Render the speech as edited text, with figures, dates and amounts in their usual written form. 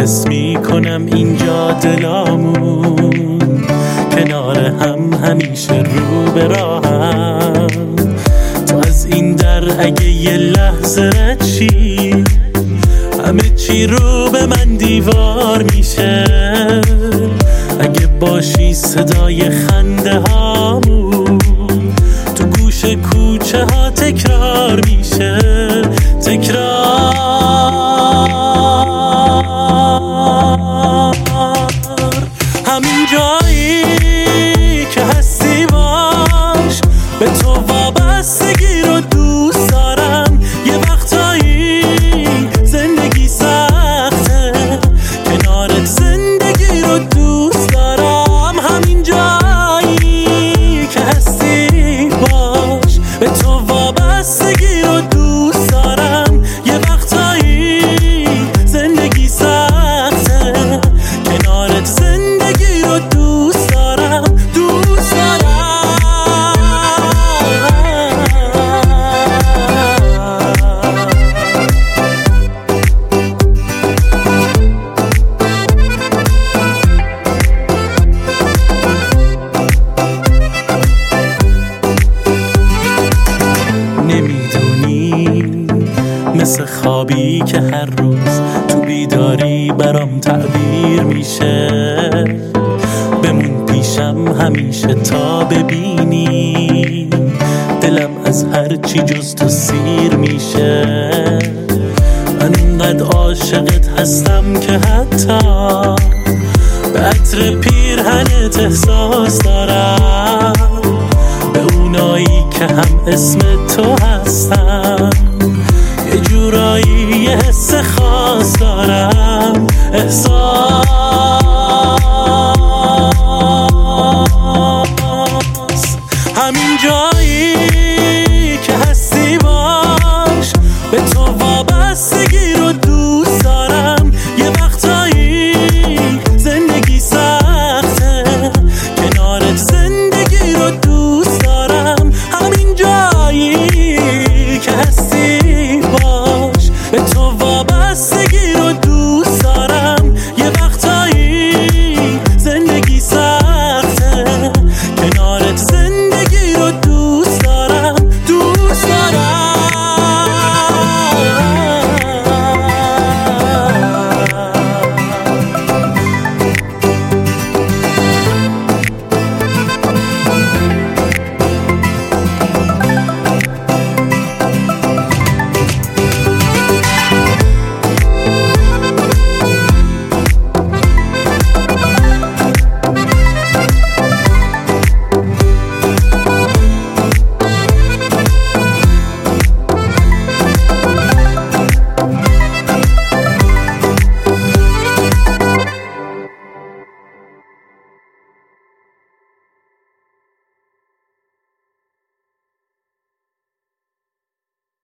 حس میکنم اینجا دلامون کنار هم همیشه رو به راهم. تو از این در اگه یه لحظه رد شی همه چی رو به من دیوار میشه. اگه باشی صدای خنده هامون تو گوش کوچه ها تکرار میشه. همین جایی که هستی باش، به تو وابستگی رو دوست دارم. یه وقتایی زندگی سخته، کنارت زندگی رو دوست دارم. همین جایی که هستی باش، به تو وابستگی رو دوست دارم. یه وقتایی زندگی سخته، کنارت زندگی رو دوست دارم، دوست دارم. نمیدونی مثل خوابی که هر روز تو بیداری برام تعبیر میشه. بمون پیشم همیشه تا ببینی دلم از هر چی جز تو سیر میشه. من اینقدر عاشقت هستم که حتی به عطر پیرهنت احساس دارم. به اونایی که هم اسم تو هستن یه جورایی یه حس خاص دارم. احساس